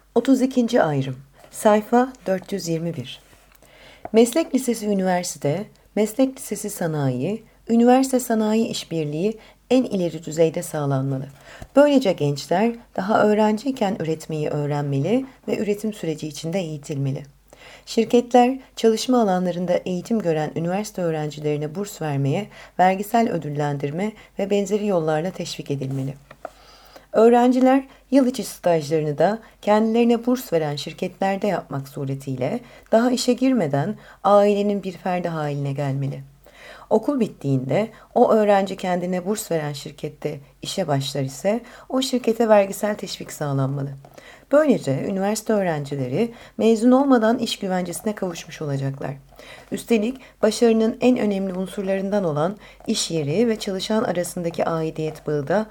32. ayrım. Sayfa 421. Meslek lisesi üniversite, meslek lisesi sanayi, üniversite sanayi işbirliği en ileri düzeyde sağlanmalı. Böylece gençler daha öğrenciyken üretmeyi öğrenmeli ve üretim süreci içinde eğitilmeli. Şirketler, çalışma alanlarında eğitim gören üniversite öğrencilerine burs vermeye, vergisel ödüllendirme ve benzeri yollarla teşvik edilmeli. Öğrenciler yıl içi stajlarını da kendilerine burs veren şirketlerde yapmak suretiyle daha işe girmeden ailenin bir ferdi haline gelmeli. Okul bittiğinde o öğrenci kendine burs veren şirkette işe başlar ise o şirkete vergisel teşvik sağlanmalı. Böylece üniversite öğrencileri mezun olmadan iş güvencesine kavuşmuş olacaklar. Üstelik başarının en önemli unsurlarından olan iş yeri ve çalışan arasındaki aidiyet bağı da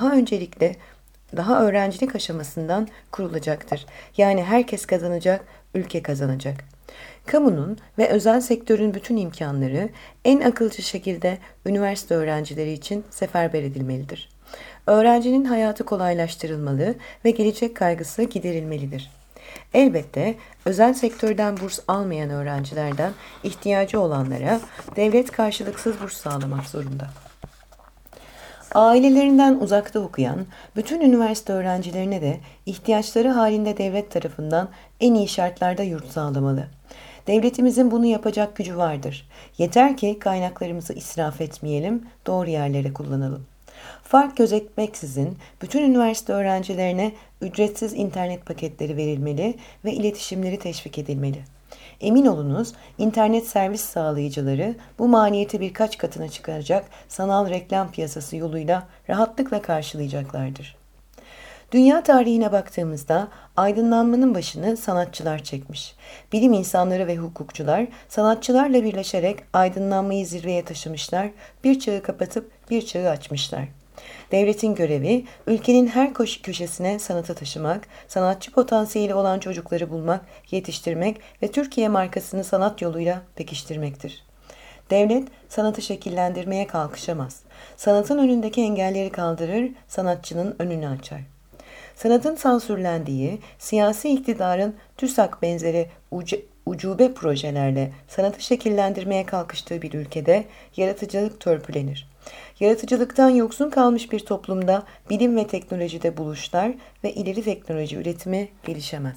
daha öğrencilik aşamasından kurulacaktır. Yani herkes kazanacak, ülke kazanacak. Kamunun ve özel sektörün bütün imkanları en akılcı şekilde üniversite öğrencileri için seferber edilmelidir. Öğrencinin hayatı kolaylaştırılmalı ve gelecek kaygısı giderilmelidir. Elbette özel sektörden burs almayan öğrencilerden ihtiyacı olanlara devlet karşılıksız burs sağlamak zorunda. Ailelerinden uzakta okuyan bütün üniversite öğrencilerine de ihtiyaçları halinde devlet tarafından en iyi şartlarda yurt sağlamalı. Devletimizin bunu yapacak gücü vardır. Yeter ki kaynaklarımızı israf etmeyelim, doğru yerlere kullanalım. Fark gözetmeksizin bütün üniversite öğrencilerine ücretsiz internet paketleri verilmeli ve iletişimleri teşvik edilmeli. Emin olunuz, internet servis sağlayıcıları bu maliyeti birkaç katına çıkaracak sanal reklam piyasası yoluyla rahatlıkla karşılayacaklardır. Dünya tarihine baktığımızda aydınlanmanın başını sanatçılar çekmiş. Bilim insanları ve hukukçular sanatçılarla birleşerek aydınlanmayı zirveye taşımışlar, bir çağı kapatıp bir çağı açmışlar. Devletin görevi ülkenin her köşesine sanatı taşımak, sanatçı potansiyeli olan çocukları bulmak, yetiştirmek ve Türkiye markasını sanat yoluyla pekiştirmektir. Devlet sanatı şekillendirmeye kalkışamaz. Sanatın önündeki engelleri kaldırır, sanatçının önünü açar. Sanatın sansürlendiği, siyasi iktidarın TÜSAK benzeri ucube projelerle sanatı şekillendirmeye kalkıştığı bir ülkede yaratıcılık törpülenir. Yaratıcılıktan yoksun kalmış bir toplumda bilim ve teknolojide buluşlar ve ileri teknoloji üretimi gelişemez.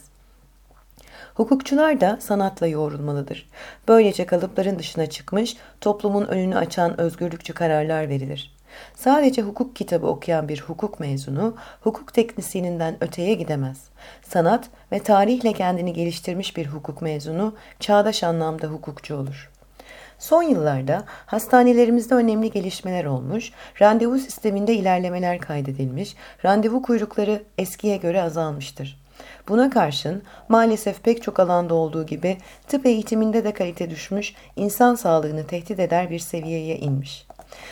Hukukçular da sanatla yoğrulmalıdır. Böylece kalıpların dışına çıkmış, toplumun önünü açan özgürlükçü kararlar verilir. Sadece hukuk kitabı okuyan bir hukuk mezunu, hukuk teknisyeninden öteye gidemez. Sanat ve tarihle kendini geliştirmiş bir hukuk mezunu, çağdaş anlamda hukukçu olur. Son yıllarda hastanelerimizde önemli gelişmeler olmuş, randevu sisteminde ilerlemeler kaydedilmiş, randevu kuyrukları eskiye göre azalmıştır. Buna karşın maalesef pek çok alanda olduğu gibi tıp eğitiminde de kalite düşmüş, insan sağlığını tehdit eder bir seviyeye inmiş.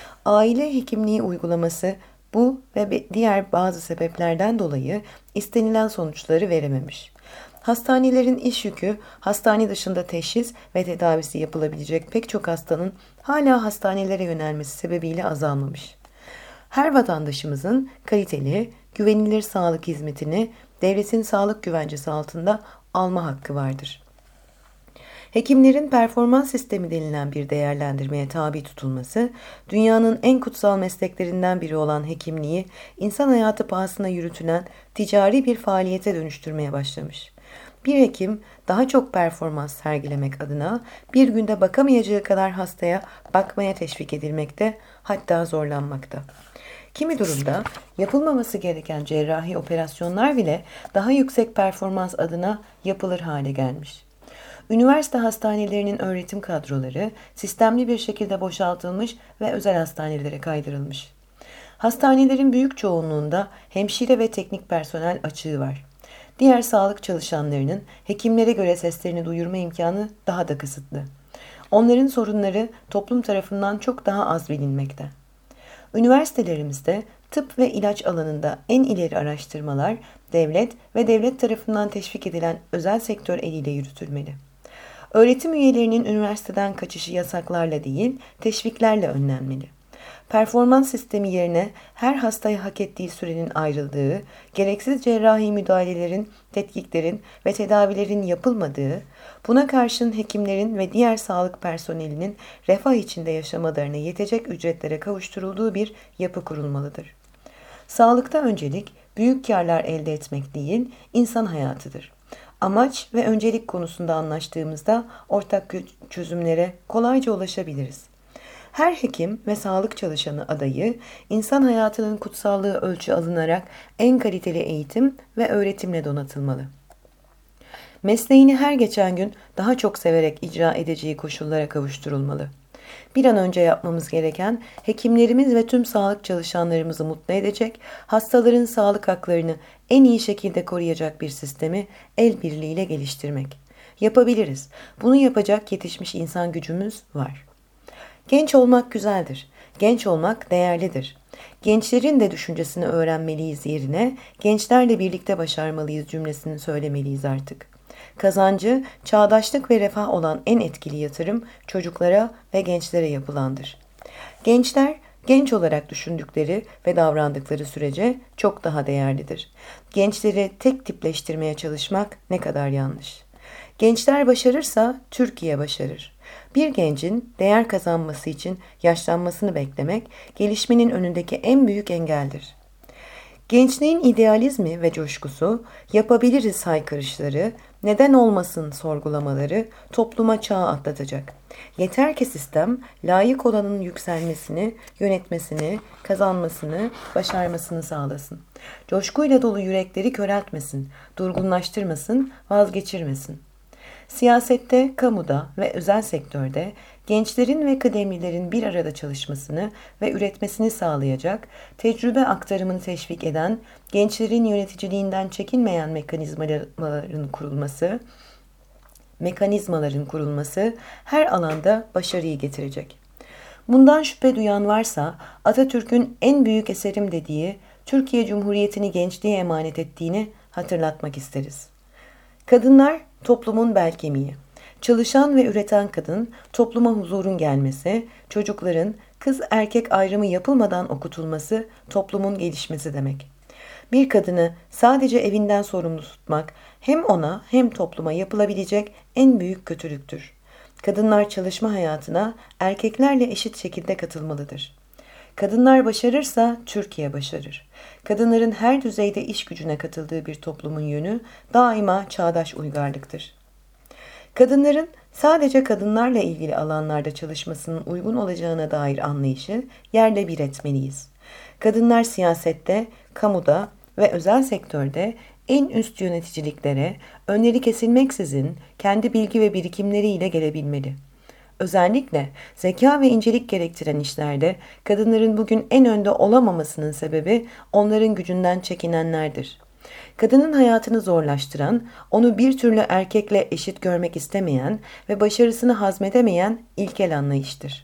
Aile hekimliği uygulaması bu ve diğer bazı sebeplerden dolayı istenilen sonuçları verememiş. Hastanelerin iş yükü, hastane dışında teşhis ve tedavisi yapılabilecek pek çok hastanın hala hastanelere yönelmesi sebebiyle azalmamış. Her vatandaşımızın kaliteli, güvenilir sağlık hizmetini devletin sağlık güvencesi altında alma hakkı vardır. Hekimlerin performans sistemi denilen bir değerlendirmeye tabi tutulması, dünyanın en kutsal mesleklerinden biri olan hekimliği, insan hayatı pahasına yürütülen ticari bir faaliyete dönüştürmeye başlamış. Bir hekim daha çok performans sergilemek adına bir günde bakamayacağı kadar hastaya bakmaya teşvik edilmekte, hatta zorlanmakta. Kimi durumda yapılmaması gereken cerrahi operasyonlar bile daha yüksek performans adına yapılır hale gelmiş. Üniversite hastanelerinin öğretim kadroları sistemli bir şekilde boşaltılmış ve özel hastanelere kaydırılmış. Hastanelerin büyük çoğunluğunda hemşire ve teknik personel açığı var. Diğer sağlık çalışanlarının hekimlere göre seslerini duyurma imkanı daha da kısıtlı. Onların sorunları toplum tarafından çok daha az bilinmekte. Üniversitelerimizde tıp ve ilaç alanında en ileri araştırmalar devlet ve devlet tarafından teşvik edilen özel sektör eliyle yürütülmeli. Öğretim üyelerinin üniversiteden kaçışı yasaklarla değil, teşviklerle önlenmeli. Performans sistemi yerine her hastaya hak ettiği sürenin ayrıldığı, gereksiz cerrahi müdahalelerin, tetkiklerin ve tedavilerin yapılmadığı, buna karşın hekimlerin ve diğer sağlık personelinin refah içinde yaşamalarına yetecek ücretlere kavuşturulduğu bir yapı kurulmalıdır. Sağlıkta öncelik büyük kârlar elde etmek değil, insan hayatıdır. Amaç ve öncelik konusunda anlaştığımızda ortak çözümlere kolayca ulaşabiliriz. Her hekim ve sağlık çalışanı adayı, insan hayatının kutsallığı ölçü alınarak en kaliteli eğitim ve öğretimle donatılmalı. Mesleğini her geçen gün daha çok severek icra edeceği koşullara kavuşturulmalı. Bir an önce yapmamız gereken hekimlerimiz ve tüm sağlık çalışanlarımızı mutlu edecek, hastaların sağlık haklarını en iyi şekilde koruyacak bir sistemi el birliğiyle geliştirmek. Yapabiliriz. Bunu yapacak yetişmiş insan gücümüz var. Genç olmak güzeldir. Genç olmak değerlidir. Gençlerin de düşüncesini öğrenmeliyiz yerine gençlerle birlikte başarmalıyız cümlesini söylemeliyiz artık. Kazancı, çağdaşlık ve refah olan en etkili yatırım çocuklara ve gençlere yapılandır. Gençler, genç olarak düşündükleri ve davrandıkları sürece çok daha değerlidir. Gençleri tek tipleştirmeye çalışmak ne kadar yanlış. Gençler başarırsa Türkiye başarır. Bir gencin değer kazanması için yaşlanmasını beklemek, gelişmenin önündeki en büyük engeldir. Gençliğin idealizmi ve coşkusu, yapabiliriz haykırışları, neden olmasın sorgulamaları topluma çağ atlatacak. Yeter ki sistem, layık olanın yükselmesini, yönetmesini, kazanmasını, başarmasını sağlasın. Coşkuyla dolu yürekleri köreltmesin, durgunlaştırmasın, vazgeçirmesin. Siyasette, kamuda ve özel sektörde gençlerin ve kıdemlilerin bir arada çalışmasını ve üretmesini sağlayacak, tecrübe aktarımını teşvik eden, gençlerin yöneticiliğinden çekinmeyen mekanizmaların kurulması her alanda başarıyı getirecek. Bundan şüphe duyan varsa Atatürk'ün en büyük eserim dediği Türkiye Cumhuriyeti'ni gençliğe emanet ettiğini hatırlatmak isteriz. Kadınlar toplumun bel kemiği. Çalışan ve üreten kadın, topluma huzurun gelmesi, çocukların kız erkek ayrımı yapılmadan okutulması, toplumun gelişmesi demek. Bir kadını sadece evinden sorumlu tutmak hem ona hem topluma yapılabilecek en büyük kötülüktür. Kadınlar çalışma hayatına erkeklerle eşit şekilde katılmalıdır. Kadınlar başarırsa Türkiye başarır. Kadınların her düzeyde iş gücüne katıldığı bir toplumun yönü daima çağdaş uygarlıktır. Kadınların sadece kadınlarla ilgili alanlarda çalışmasının uygun olacağına dair anlayışı yerle bir etmeliyiz. Kadınlar siyasette, kamuda ve özel sektörde en üst yöneticiliklere önleri kesilmeksizin kendi bilgi ve birikimleriyle gelebilmeli. Özellikle zeka ve incelik gerektiren işlerde kadınların bugün en önde olamamasının sebebi onların gücünden çekinenlerdir. Kadının hayatını zorlaştıran, onu bir türlü erkekle eşit görmek istemeyen ve başarısını hazmedemeyen ilkel anlayıştır.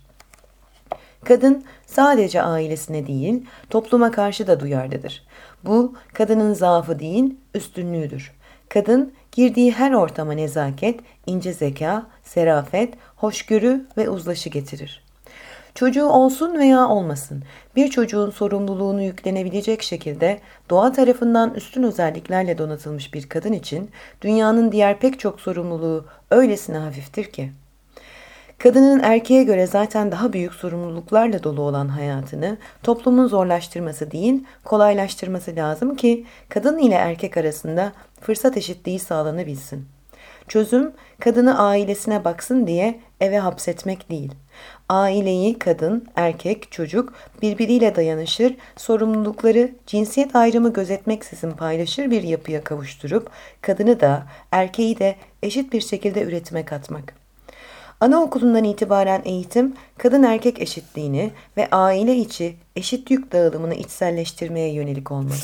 Kadın sadece ailesine değil, topluma karşı da duyarlıdır. Bu, kadının zaafı değil, üstünlüğüdür. Kadın, girdiği her ortama nezaket, ince zeka, serafet, hoşgörü ve uzlaşı getirir. Çocuğu olsun veya olmasın, bir çocuğun sorumluluğunu yüklenebilecek şekilde doğa tarafından üstün özelliklerle donatılmış bir kadın için dünyanın diğer pek çok sorumluluğu öylesine hafiftir ki. Kadının erkeğe göre zaten daha büyük sorumluluklarla dolu olan hayatını toplumun zorlaştırması değil, kolaylaştırması lazım ki kadın ile erkek arasında fırsat eşitliği sağlanabilsin. Çözüm, kadını ailesine baksın diye eve hapsetmek değil. Aileyi kadın, erkek, çocuk birbiriyle dayanışır, sorumlulukları cinsiyet ayrımı gözetmeksizin paylaşır bir yapıya kavuşturup kadını da erkeği de eşit bir şekilde üretime katmak. Anaokulundan itibaren eğitim, kadın erkek eşitliğini ve aile içi eşit yük dağılımını içselleştirmeye yönelik olmalı.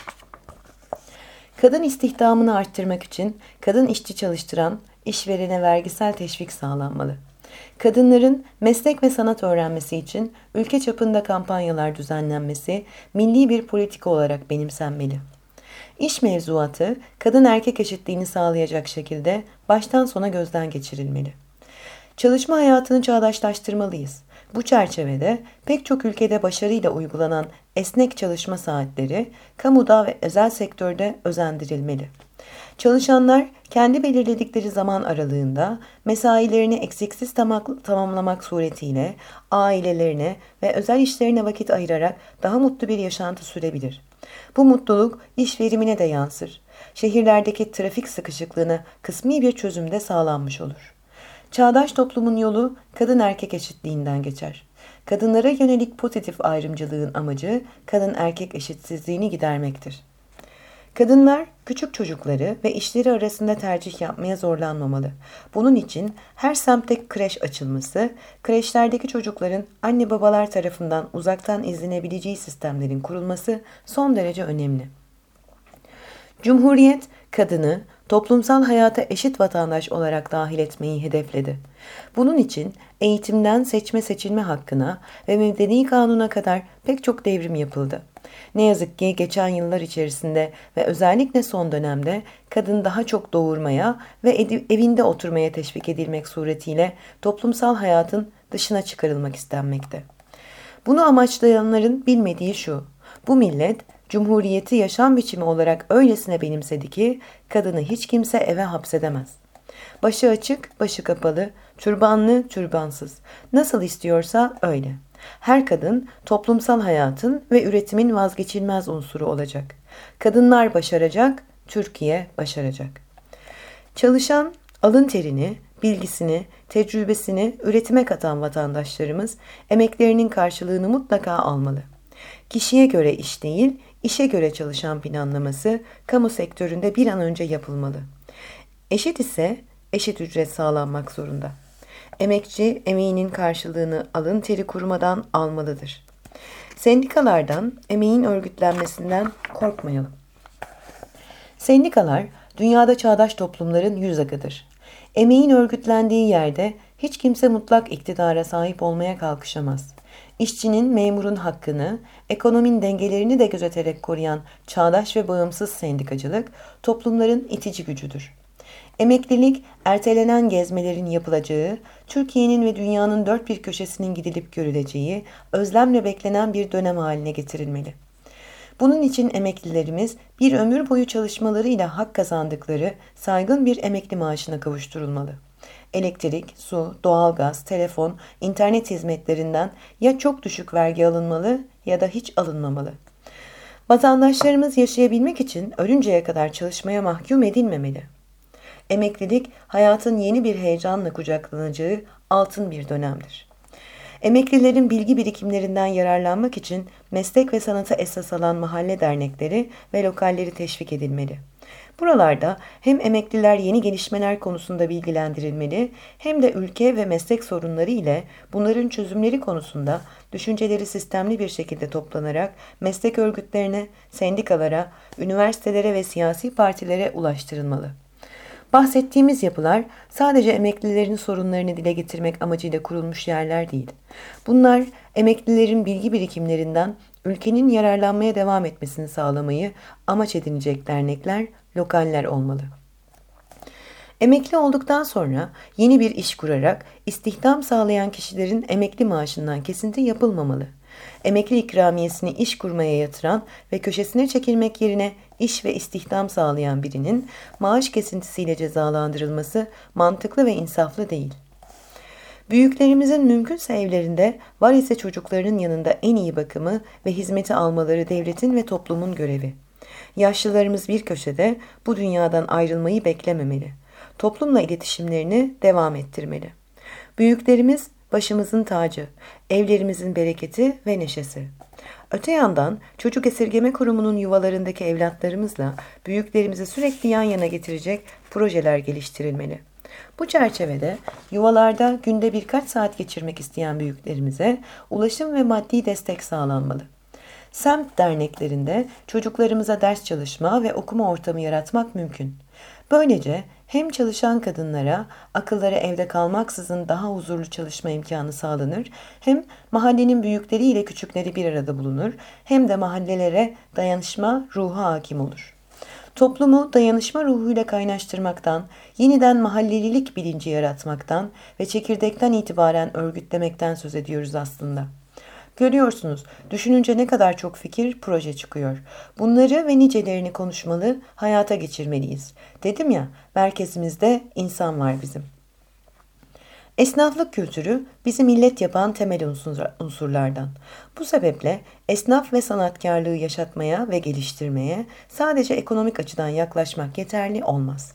Kadın istihdamını arttırmak için kadın işçi çalıştıran işverene vergisel teşvik sağlanmalı. Kadınların meslek ve sanat öğrenmesi için ülke çapında kampanyalar düzenlenmesi milli bir politika olarak benimsenmeli. İş mevzuatı kadın erkek eşitliğini sağlayacak şekilde baştan sona gözden geçirilmeli. Çalışma hayatını çağdaşlaştırmalıyız. Bu çerçevede pek çok ülkede başarıyla uygulanan esnek çalışma saatleri kamuda ve özel sektörde özendirilmeli. Çalışanlar kendi belirledikleri zaman aralığında mesailerini eksiksiz tamamlamak suretiyle ailelerine ve özel işlerine vakit ayırarak daha mutlu bir yaşantı sürebilir. Bu mutluluk iş verimine de yansır. Şehirlerdeki trafik sıkışıklığına kısmi bir çözüm de sağlanmış olur. Çağdaş toplumun yolu kadın erkek eşitliğinden geçer. Kadınlara yönelik pozitif ayrımcılığın amacı kadın erkek eşitsizliğini gidermektir. Kadınlar küçük çocukları ve işleri arasında tercih yapmaya zorlanmamalı. Bunun için her semtte kreş açılması, kreşlerdeki çocukların anne babalar tarafından uzaktan izlenebileceği sistemlerin kurulması son derece önemli. Cumhuriyet, kadını toplumsal hayata eşit vatandaş olarak dahil etmeyi hedefledi. Bunun için eğitimden seçme seçilme hakkına ve medeni kanuna kadar pek çok devrim yapıldı. Ne yazık ki geçen yıllar içerisinde ve özellikle son dönemde kadın daha çok doğurmaya ve evinde oturmaya teşvik edilmek suretiyle toplumsal hayatın dışına çıkarılmak istenmekte. Bunu amaçlayanların bilmediği şu: bu millet Cumhuriyeti yaşam biçimi olarak öylesine benimsedi ki kadını hiç kimse eve hapsedemez. Başı açık, başı kapalı, türbanlı, türbansız, nasıl istiyorsa öyle. Her kadın toplumsal hayatın ve üretimin vazgeçilmez unsuru olacak. Kadınlar başaracak, Türkiye başaracak. Çalışan, alın terini, bilgisini, tecrübesini üretime katan vatandaşlarımız emeklerinin karşılığını mutlaka almalı. Kişiye göre iş değil, işe göre çalışan planlaması kamu sektöründe bir an önce yapılmalı. Eşit ise eşit ücret sağlanmak zorunda. Emekçi emeğinin karşılığını alın teri kurumadan almalıdır. Sendikalardan, emeğin örgütlenmesinden korkmayalım. Sendikalar, dünyada çağdaş toplumların yüz akıdır. Emeğin örgütlendiği yerde hiç kimse mutlak iktidara sahip olmaya kalkışamaz. İşçinin, memurun hakkını, ekonominin dengelerini de gözeterek koruyan çağdaş ve bağımsız sendikacılık, toplumların itici gücüdür. Emeklilik, ertelenen gezmelerin yapılacağı, Türkiye'nin ve dünyanın dört bir köşesinin gidilip görüleceği, özlemle beklenen bir dönem haline getirilmeli. Bunun için emeklilerimiz bir ömür boyu çalışmalarıyla hak kazandıkları saygın bir emekli maaşına kavuşturulmalı. Elektrik, su, doğalgaz, telefon, internet hizmetlerinden ya çok düşük vergi alınmalı ya da hiç alınmamalı. Vatandaşlarımız yaşayabilmek için ölünceye kadar çalışmaya mahkum edilmemeli. Emeklilik, hayatın yeni bir heyecanla kucaklanacağı altın bir dönemdir. Emeklilerin bilgi birikimlerinden yararlanmak için meslek ve sanata esas alan mahalle dernekleri ve lokalleri teşvik edilmeli. Buralarda hem emekliler yeni gelişmeler konusunda bilgilendirilmeli, hem de ülke ve meslek sorunları ile bunların çözümleri konusunda düşünceleri sistemli bir şekilde toplanarak meslek örgütlerine, sendikalara, üniversitelere ve siyasi partilere ulaştırılmalı. Bahsettiğimiz yapılar sadece emeklilerin sorunlarını dile getirmek amacıyla kurulmuş yerler değil. Bunlar emeklilerin bilgi birikimlerinden ülkenin yararlanmaya devam etmesini sağlamayı amaç edinecek dernekler, lokaller olmalı. Emekli olduktan sonra yeni bir iş kurarak istihdam sağlayan kişilerin emekli maaşından kesinti yapılmamalı. Emekli ikramiyesini iş kurmaya yatıran ve köşesine çekilmek yerine iş ve istihdam sağlayan birinin maaş kesintisiyle cezalandırılması mantıklı ve insaflı değil. Büyüklerimizin mümkünse evlerinde, var ise çocuklarının yanında en iyi bakımı ve hizmeti almaları devletin ve toplumun görevi. Yaşlılarımız bir köşede bu dünyadan ayrılmayı beklememeli. Toplumla iletişimlerini devam ettirmeli. Büyüklerimiz başımızın tacı, evlerimizin bereketi ve neşesi. Öte yandan Çocuk Esirgeme Kurumu'nun yuvalarındaki evlatlarımızla büyüklerimizi sürekli yan yana getirecek projeler geliştirilmeli. Bu çerçevede yuvalarda günde birkaç saat geçirmek isteyen büyüklerimize ulaşım ve maddi destek sağlanmalı. Semt derneklerinde çocuklarımıza ders çalışma ve okuma ortamı yaratmak mümkün. Böylece hem çalışan kadınlara akılları evde kalmaksızın daha huzurlu çalışma imkanı sağlanır, hem mahallenin büyükleri ile küçükleri bir arada bulunur, hem de mahallelere dayanışma ruhu hakim olur. Toplumu dayanışma ruhuyla kaynaştırmaktan, yeniden mahallelilik bilinci yaratmaktan ve çekirdekten itibaren örgütlemekten söz ediyoruz aslında. Görüyorsunuz, düşününce ne kadar çok fikir, proje çıkıyor. Bunları ve nicelerini konuşmalı, hayata geçirmeliyiz. Dedim ya, merkezimizde insan var bizim. Esnaflık kültürü bizi millet yapan temel unsurlardan. Bu sebeple esnaf ve sanatkarlığı yaşatmaya ve geliştirmeye sadece ekonomik açıdan yaklaşmak yeterli olmaz.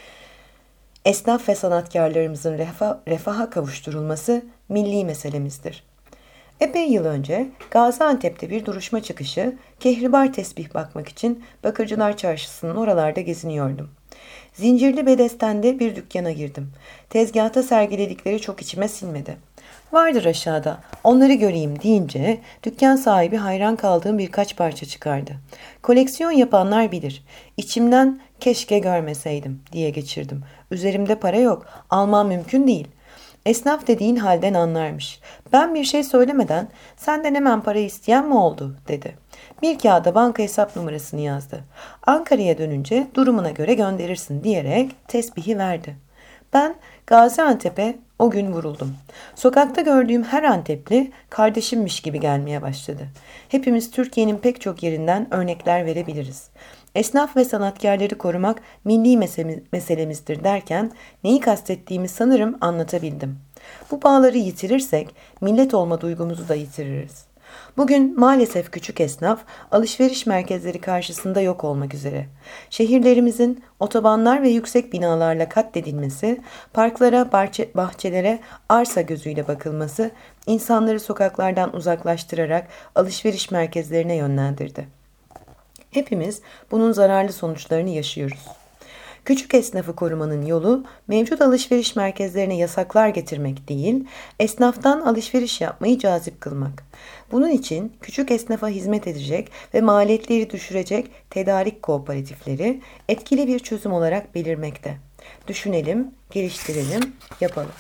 Esnaf ve sanatkarlarımızın refaha kavuşturulması milli meselemizdir. Epey yıl önce Gaziantep'te bir duruşma çıkışı kehribar tesbih bakmak için Bakırcılar Çarşısı'nın oralarda geziniyordum. Zincirli Bedesten'de bir dükkana girdim. Tezgahta sergiledikleri çok içime sinmedi. Vardır aşağıda, onları göreyim deyince dükkan sahibi hayran kaldığım birkaç parça çıkardı. Koleksiyon yapanlar bilir. İçimden keşke görmeseydim diye geçirdim. Üzerimde para yok, almam mümkün değil. Esnaf dediğin halden anlarmış. Ben bir şey söylemeden senden hemen para isteyen mi oldu dedi. Bir kağıda banka hesap numarasını yazdı. Ankara'ya dönünce durumuna göre gönderirsin diyerek tesbihi verdi. Ben Gaziantep'e o gün vuruldum. Sokakta gördüğüm her Antepli kardeşimmiş gibi gelmeye başladı. Hepimiz Türkiye'nin pek çok yerinden örnekler verebiliriz. Esnaf ve sanatkarları korumak milli meselemizdir derken neyi kastettiğimi sanırım anlatabildim. Bu bağları yitirirsek millet olma duygumuzu da yitiririz. Bugün maalesef küçük esnaf alışveriş merkezleri karşısında yok olmak üzere. Şehirlerimizin otobanlar ve yüksek binalarla katledilmesi, parklara, bahçelere arsa gözüyle bakılması insanları sokaklardan uzaklaştırarak alışveriş merkezlerine yönlendirdi. Hepimiz bunun zararlı sonuçlarını yaşıyoruz. Küçük esnafı korumanın yolu mevcut alışveriş merkezlerine yasaklar getirmek değil, esnaftan alışveriş yapmayı cazip kılmak. Bunun için küçük esnafa hizmet edecek ve maliyetleri düşürecek tedarik kooperatifleri etkili bir çözüm olarak belirmekte. Düşünelim, geliştirelim, yapalım.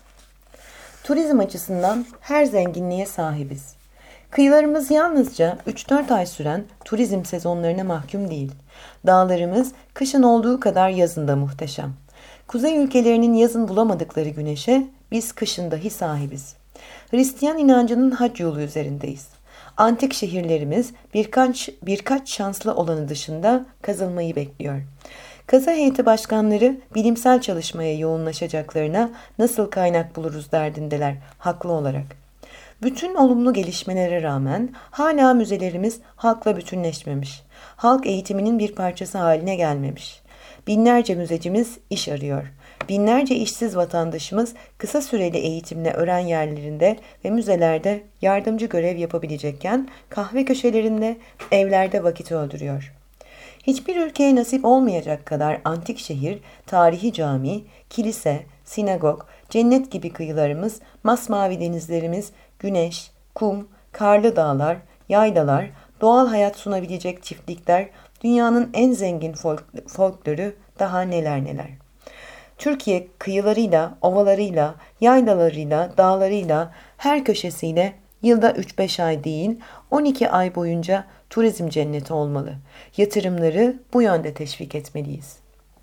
Turizm açısından her zenginliğe sahibiz. Kıyılarımız yalnızca 3-4 ay süren turizm sezonlarına mahkum değil. Dağlarımız kışın olduğu kadar yazında muhteşem. Kuzey ülkelerinin yazın bulamadıkları güneşe biz kışın dahi sahibiz. Hristiyan inancının hac yolu üzerindeyiz. Antik şehirlerimiz birkaç şanslı olanı dışında kazılmayı bekliyor. Kazı heyeti başkanları bilimsel çalışmaya yoğunlaşacaklarına nasıl kaynak buluruz derdindeler haklı olarak. Bütün olumlu gelişmelere rağmen hala müzelerimiz halkla bütünleşmemiş. Halk eğitiminin bir parçası haline gelmemiş. Binlerce müzecimiz iş arıyor. Binlerce işsiz vatandaşımız kısa süreli eğitimle öğren yerlerinde ve müzelerde yardımcı görev yapabilecekken kahve köşelerinde, evlerde vakit öldürüyor. Hiçbir ülkeye nasip olmayacak kadar antik şehir, tarihi cami, kilise, sinagog, cennet gibi kıyılarımız, masmavi denizlerimiz, güneş, kum, karlı dağlar, yaylalar, doğal hayat sunabilecek çiftlikler, dünyanın en zengin folkloru daha neler neler. Türkiye kıyılarıyla, ovalarıyla, yaylalarıyla, dağlarıyla, her köşesiyle yılda 3-5 ay değil, 12 ay boyunca turizm cenneti olmalı. Yatırımları bu yönde teşvik etmeliyiz.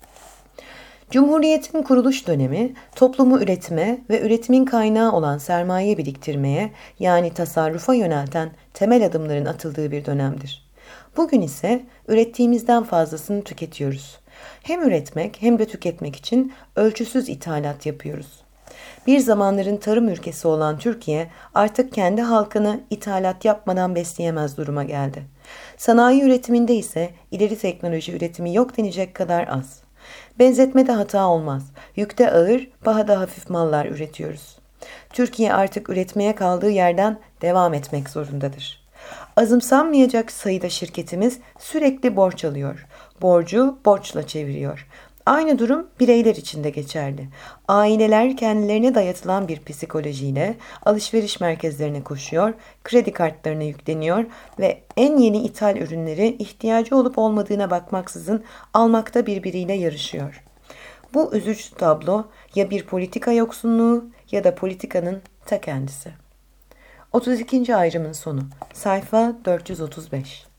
Cumhuriyetin kuruluş dönemi, toplumu üretime ve üretimin kaynağı olan sermaye biriktirmeye, yani tasarrufa yönelten temel adımların atıldığı bir dönemdir. Bugün ise ürettiğimizden fazlasını tüketiyoruz. Hem üretmek hem de tüketmek için ölçüsüz ithalat yapıyoruz. Bir zamanların tarım ülkesi olan Türkiye artık kendi halkını ithalat yapmadan besleyemez duruma geldi. Sanayi üretiminde ise ileri teknoloji üretimi yok denecek kadar az. Benzetmede hata olmaz. Yükte ağır, pahada hafif mallar üretiyoruz. Türkiye artık üretmeye kaldığı yerden devam etmek zorundadır. Azımsanmayacak sayıda şirketimiz sürekli borç alıyor. Borcu borçla çeviriyor. Aynı durum bireyler için de geçerli. Aileler kendilerine dayatılan bir psikolojiyle alışveriş merkezlerine koşuyor, kredi kartlarına yükleniyor ve en yeni ithal ürünleri ihtiyacı olup olmadığına bakmaksızın almakta birbiriyle yarışıyor. Bu üzücü tablo ya bir politika yoksunluğu ya da politikanın ta kendisi. 32. ayrımın sonu. Sayfa 435.